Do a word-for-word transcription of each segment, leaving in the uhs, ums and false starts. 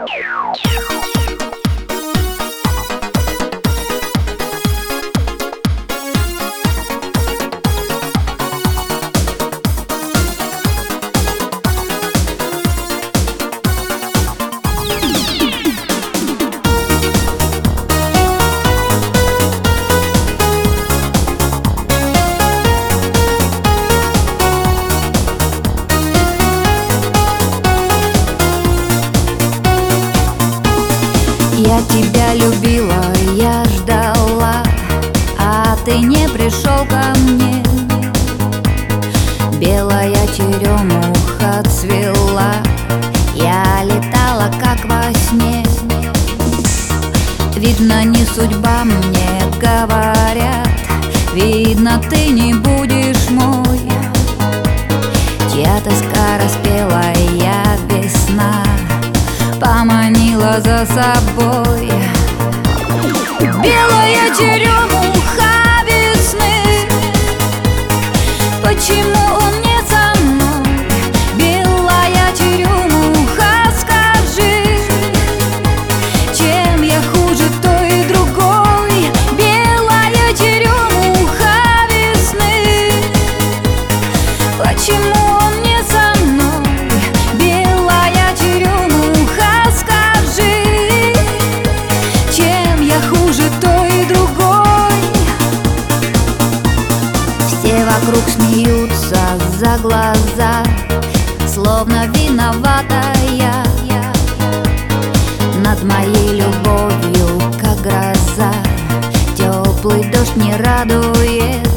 Я тебя любила, я ждала, а ты не пришел ко мне. Белая черемуха цвела, я летала как во сне. Видно, не судьба, мне говорят, видно, ты не будешь мой. Чья тоска распела, я весна поманила за собой. Белая черемуха весны, почему он не со мной? Белая черемуха, скажи, чем я хуже той и другой? Белая черемуха весны, почему он не со мной? Белая черемуха, скажи, чем я хуже той и другой? Все вокруг смеются за глаза, словно виноватая над моей любовью, как гроза. Теплый дождь не радует,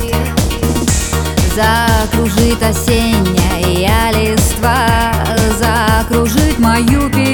закружит осенняя листва, закружит мою песню.